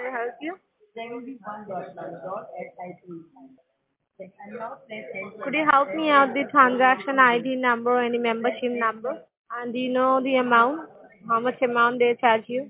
I help you? There will be one dot SI3. And now press enter. Could you help me out the transaction ID number or any membership number? And do you know the amount? How much amount they charge you?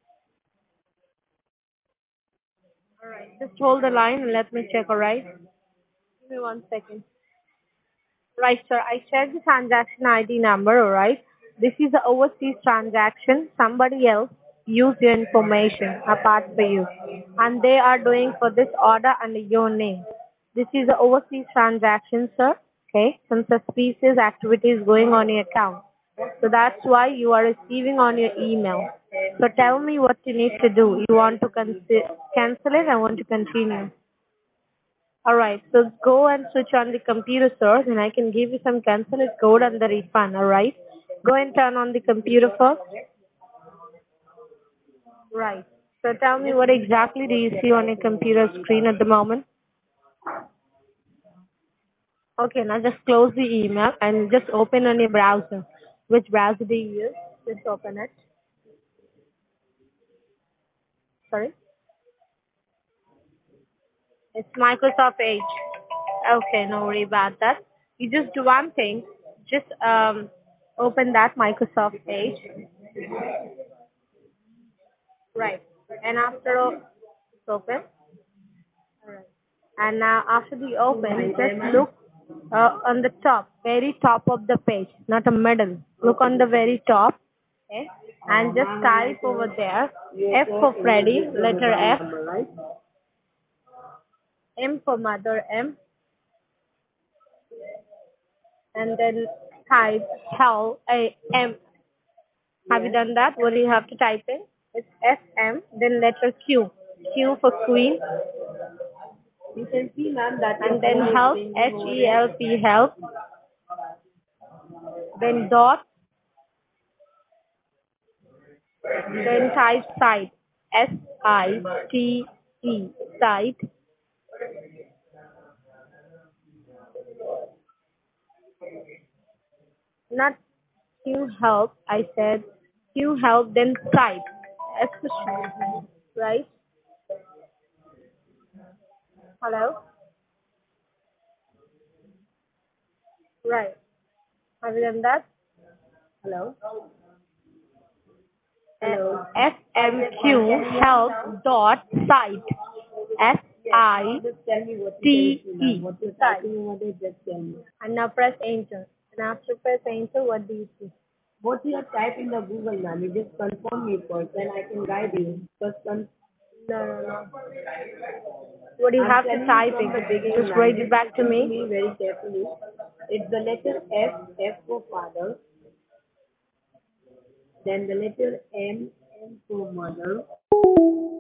Alright, just hold the line and let me check, alright? Give me 1 second. Right, sir. I checked the transaction ID number, alright? This is the overseas transaction. Somebody else used your information apart for you. And they are doing for this order under your name. This is the overseas transaction, sir. Okay? Some suspicious activity is going on your account. So that's why you are receiving on your email. So tell me what you need to do. You want to cancel it? I want to continue. Alright, so go and switch on the computer, sir, and I can give you some cancel it code and the refund, alright? Go and turn on the computer first. Right. So tell me what exactly do you see on your computer screen at the moment? Okay, now just close the email and just open on your browser. Which browser do you use? Just open it. Sorry? It's Microsoft Edge. Okay, no worry about that. You just do one thing. Just open that Microsoft Edge. Right. And after it's open. Alright. And now after the open, just look on the top, very top of the page, not a middle. Look on the very top. Okay. And just type over there F for Freddy, letter F, M for mother, M, and then type help, M. Have you done that? What do you have to type in? It's FM, then letter Q. Q for Queen. You can see, ma'am, that And then help, HELP, help. Then dot. Then type site, SITE, site. Not Q help, I said Q help, then site, S for site, right? Hello? Right. Have you done that? hello. FMQ help dot site, Just tell me what SITE, what you're site. typing over there, just tell me. And now press enter. And after press enter, what do you see? What you have typed in the Google, ma'am, you just confirm me first, then I can guide you. First, No. What do you I'm have to telling you type from the in? beginning, Just ma'am. read it back to Listen me. very carefully. It's the letter F, F for father, then the letter M, M for mother,